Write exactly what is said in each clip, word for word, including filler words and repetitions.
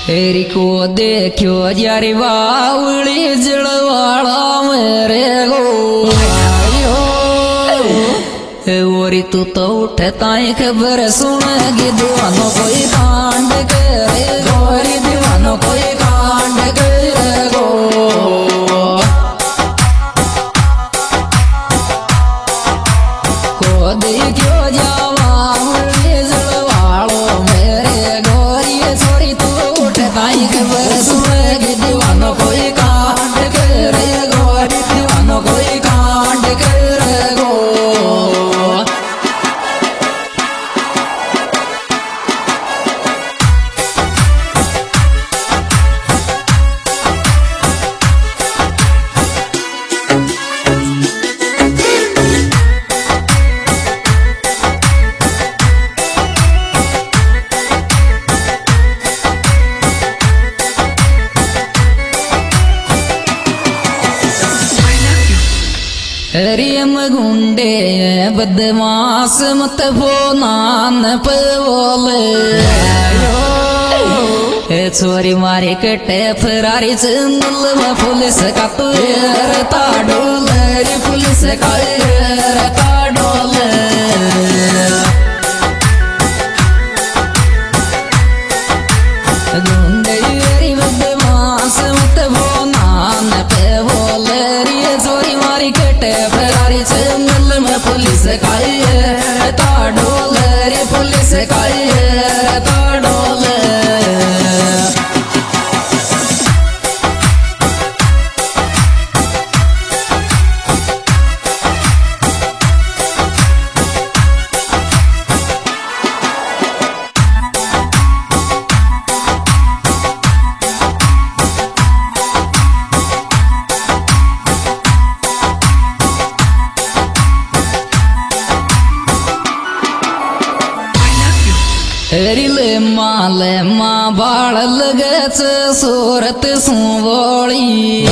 हेरी को देखो यारी बावली जड़वाड़ा मेरे गो ओरी तू तो उठे ताई खबर सुनेगी दीवानों कोई कांड करे गोरी दीवानों कोई कांड करे गो को देखो जावा जड़वाड़ो मेरे गोरी छोरी तू उठे ताई खबर सुनेगी दीवानों कोई कांड करे गोरी दीवानों कोई कांड करे गो रियम गुंडे बदमाश मत बोनान पे बोले छोरी मारी कटे फरारी चंदल पुलिस का तुर ताडोल पुलिस का ताडोल गुंडे बदमाश मत बोनान पे बोले रिय छोरी मारी कटे फरारी चंदल में पुलिस का ताडोल रे पुलिस का ताडोल रिले माले माँ बाल लगे सूरत सुबोली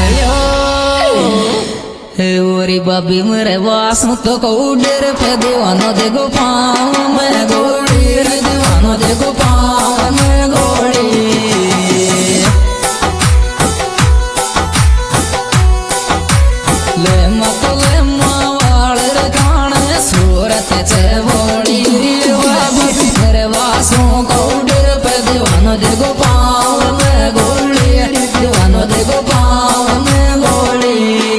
ओरी बाबी मेरे वास तो कौडर पे दीवानो देखो पाँव में गोड़ी दीवानो देखो पाँव में गोड़ी ले मत ले माँ बाल रखाने सूरत चे बोली कौडर पे दीवानो देखो पाँव में गोली दीवानो देखो पाँव में गोली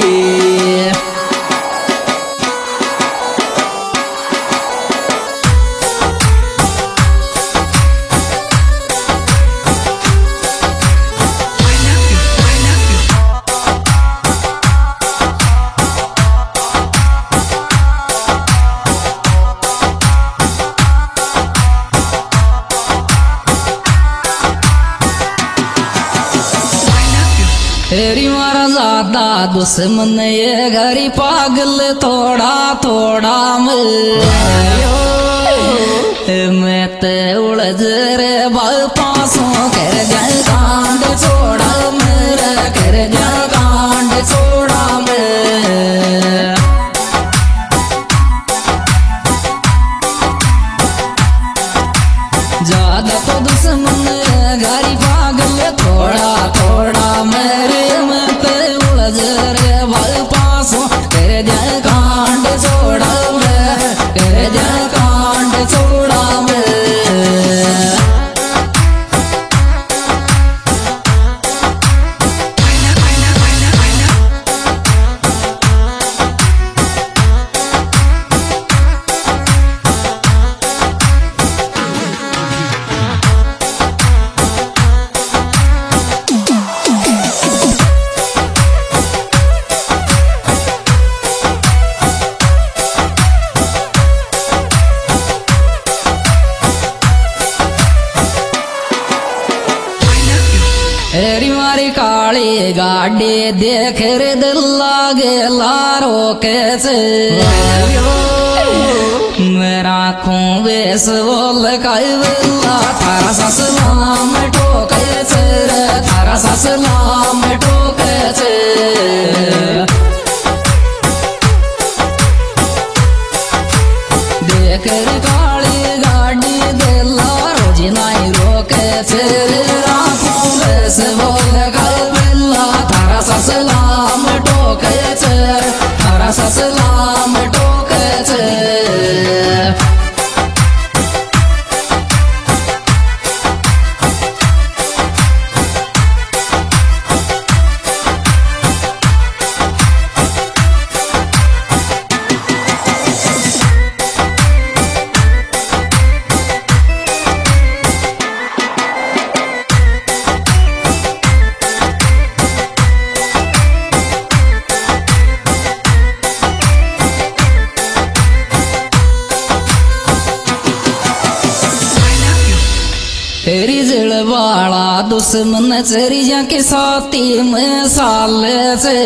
तेरी मारा ज्यादा दुश्मन ये घरी पागल थोड़ा थोड़ा मैं ते उलझ रे बाल पासों कर गए कांड छोड़ा मेरे कर गया कांड छोड़ा मैं ज्यादा तो दुश्मन घरी पागल थोड़ा थोड़ा मेरे कर दिया कांड छोड़ा मैं कर दिया कांड छोड़ा मैं हेरी मारी काली गाड़ी देख रे दिल लागे लारो कैसे मेरा खूं बेस बोल काई बेला थारा ससलाम ठोके रे थारा ससलाम ठोके देख रे काली गाड़ी दिल रोजी नाई रोके रे ससलाम टोके छे रिजल वाला दुश्मन चरिया के साथी में साल से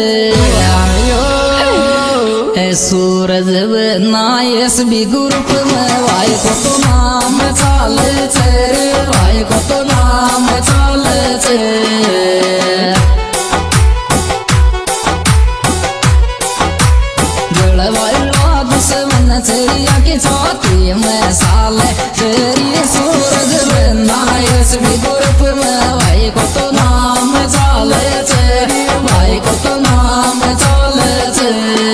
सूरज नायस भी ग्रुप में भाई को तो नाम चाल छे भाई को तो नाम चाल छे जल वाला दुश्मन चरिया के साथी में साल चेरी सूरज नायस भी ग्रुप में भाई को तो नाम चाले छे भाई को तो नाम चाले छे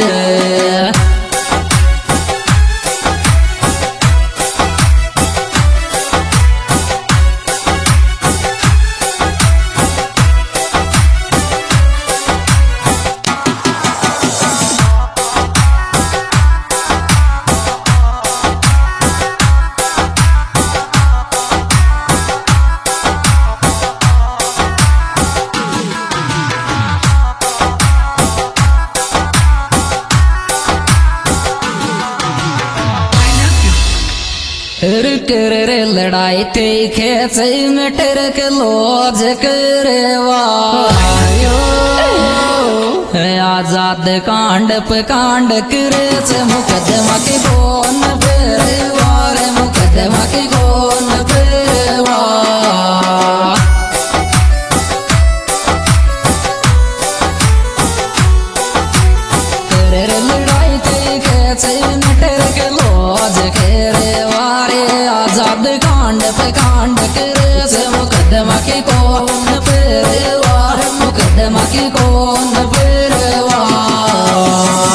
कर रे लड़ाई ते खेच मटर के लोज करे वायो आजाद कांड पे कांड करे से मुकदमा के कौन फेरे वारे मुकदमा के कौन फेरे वा कर रे लड़ाई ते खेच मटर के लोज करे आजाद कांड पे कांड करे से मुकदमा के कौन फेरे वार मुकदमा के कौन फेरे वार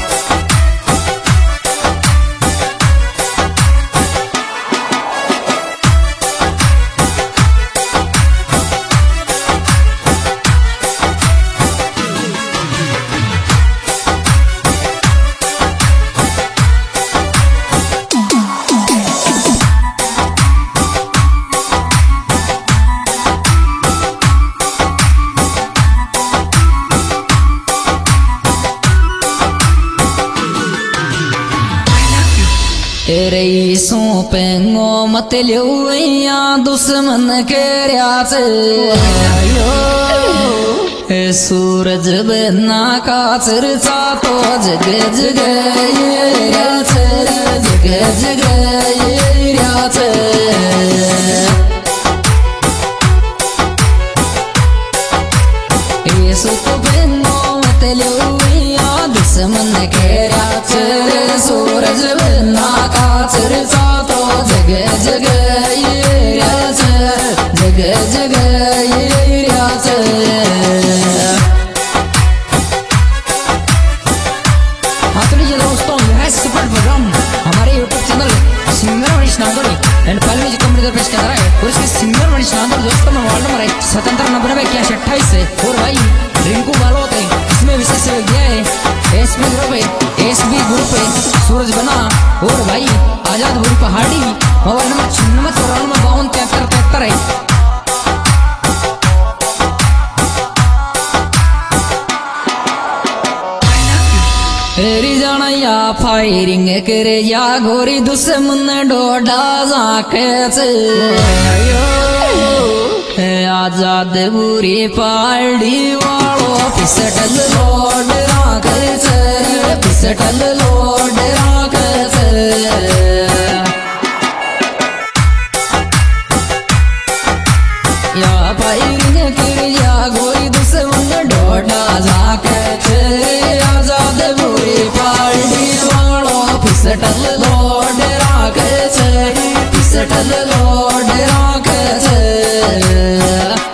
रे सौंपेंगो मत लिया दुश्मन के रियाज सूरज बना का चर्चा तो जग जग जग जग रियाज सौंपेंगो मत लिया दुश्मन के रियाज सूरज बना का चर्चा तो जग जग जग जग हाँ तो लीजिए दोस्तों यह सुपर प्रोग्राम हमारे YouTube channel singer Manish Nagauri and पहले जी कंपनी पेश कर रहा है और इसके सिंगर मनीष नागौरी दोस्तों में वार्ड नंबर है स्वतंत्र नब्बे नब्बे क्या अट्ठाईस है और भाई रिंकू बालोत है इसमें विशेष गया है एस बी ग्रुप है एस बी ग्रुप है सूरज बना और भाई आजाद बुरी पहाड़ी मोबाइल नंबर छिन्नवे चौरानवे बावन तिहत्तर तिहत्तर है रिजणया फायरिंग करे या गोरी दुश्मन डोडा जाके आजाद बुरी पहाड़ी वालो पिसटल लोड राखे पिसटल लोड राखे या फायरिंग करे या गोरी दुश्मन डोडा जाके आजाद बुरी पहाड़ी वालो पिसटल लोड राखे पिसटल लोड राखे